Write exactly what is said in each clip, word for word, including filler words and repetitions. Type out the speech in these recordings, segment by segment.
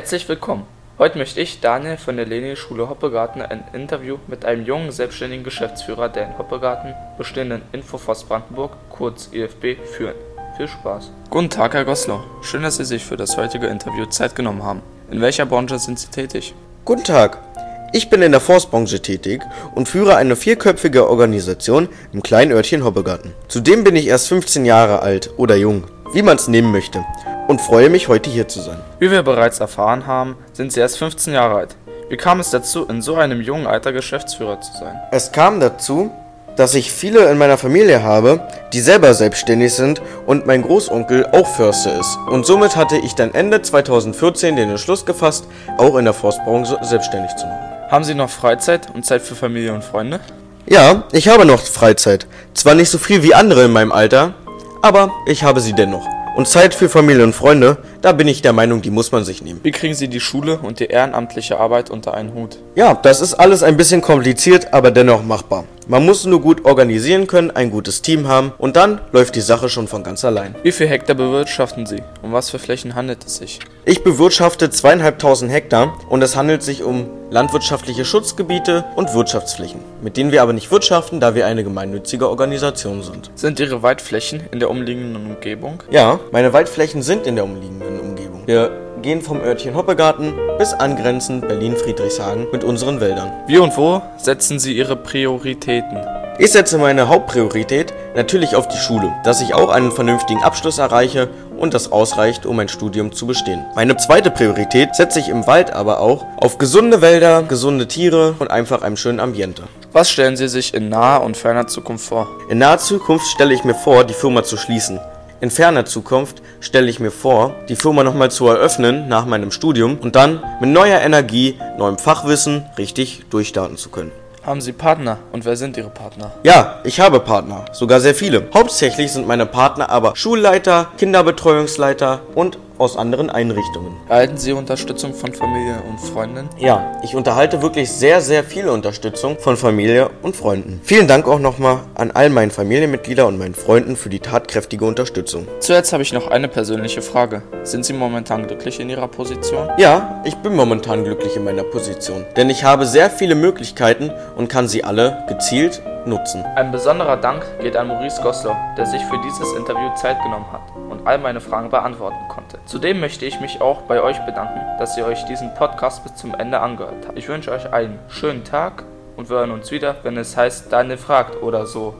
Herzlich willkommen. Heute möchte ich, Daniel von der Lenin-Schule Hoppegarten, ein Interview mit einem jungen, selbstständigen Geschäftsführer der in Hoppegarten bestehenden Infoforst Brandenburg, kurz I F B, führen. Viel Spaß. Guten Tag, Herr Goslar. Schön, dass Sie sich für das heutige Interview Zeit genommen haben. In welcher Branche sind Sie tätig? Guten Tag. Ich bin in der Forstbranche tätig und führe eine vierköpfige Organisation im kleinen Örtchen Hoppegarten. Zudem bin ich erst fünfzehn Jahre alt oder jung, wie man es nehmen möchte, und freue mich, heute hier zu sein. Wie wir bereits erfahren haben, sind Sie erst fünfzehn Jahre alt. Wie kam es dazu, in so einem jungen Alter Geschäftsführer zu sein? Es kam dazu, dass ich viele in meiner Familie habe, die selber selbstständig sind und mein Großonkel auch Förster ist. Und somit hatte ich dann Ende zweitausendvierzehn den Entschluss gefasst, auch in der Forstbranche selbstständig zu machen. Haben Sie noch Freizeit und Zeit für Familie und Freunde? Ja, ich habe noch Freizeit. Zwar nicht so viel wie andere in meinem Alter, aber ich habe sie dennoch. Und Zeit für Familie und Freunde, da bin ich der Meinung, die muss man sich nehmen. Wie kriegen Sie die Schule und die ehrenamtliche Arbeit unter einen Hut? Ja, das ist alles ein bisschen kompliziert, aber dennoch machbar. Man muss nur gut organisieren können, ein gutes Team haben und dann läuft die Sache schon von ganz allein. Wie viel Hektar bewirtschaften Sie? Um was für Flächen handelt es sich? Ich bewirtschafte zweieinhalbtausend Hektar und es handelt sich um landwirtschaftliche Schutzgebiete und Wirtschaftsflächen, mit denen wir aber nicht wirtschaften, da wir eine gemeinnützige Organisation sind. Sind Ihre Waldflächen in der umliegenden Umgebung? Ja, meine Waldflächen sind in der umliegenden Umgebung. Wir gehen vom Örtchen Hoppegarten bis angrenzend Berlin-Friedrichshagen mit unseren Wäldern. Wie und wo setzen Sie Ihre Prioritäten? Ich setze meine Hauptpriorität natürlich auf die Schule, dass ich auch einen vernünftigen Abschluss erreiche und das ausreicht, um mein Studium zu bestehen. Meine zweite Priorität setze ich im Wald aber auch auf gesunde Wälder, gesunde Tiere und einfach einem schönen Ambiente. Was stellen Sie sich in naher und ferner Zukunft vor? In naher Zukunft stelle ich mir vor, die Firma zu schließen. In ferner Zukunft stelle ich mir vor, die Firma nochmal zu eröffnen nach meinem Studium und dann mit neuer Energie, neuem Fachwissen richtig durchstarten zu können. Haben Sie Partner und wer sind Ihre Partner? Ja, ich habe Partner, sogar sehr viele. Hauptsächlich sind meine Partner aber Schulleiter, Kinderbetreuungsleiter und aus anderen Einrichtungen. Erhalten Sie Unterstützung von Familie und Freunden? Ja, ich unterhalte wirklich sehr, sehr viel Unterstützung von Familie und Freunden. Vielen Dank auch nochmal an all meinen Familienmitglieder und meinen Freunden für die tatkräftige Unterstützung. Zuerst habe ich noch eine persönliche Frage. Sind Sie momentan glücklich in Ihrer Position? Ja, ich bin momentan glücklich in meiner Position, denn ich habe sehr viele Möglichkeiten und kann sie alle gezielt nutzen. Ein besonderer Dank geht an Maurice Goslar, der sich für dieses Interview Zeit genommen hat und all meine Fragen beantworten konnte. Zudem möchte ich mich auch bei euch bedanken, dass ihr euch diesen Podcast bis zum Ende angehört habt. Ich wünsche euch einen schönen Tag und wir hören uns wieder, wenn es heißt, Daniel fragt oder so.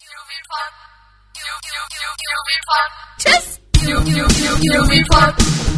Tschüss!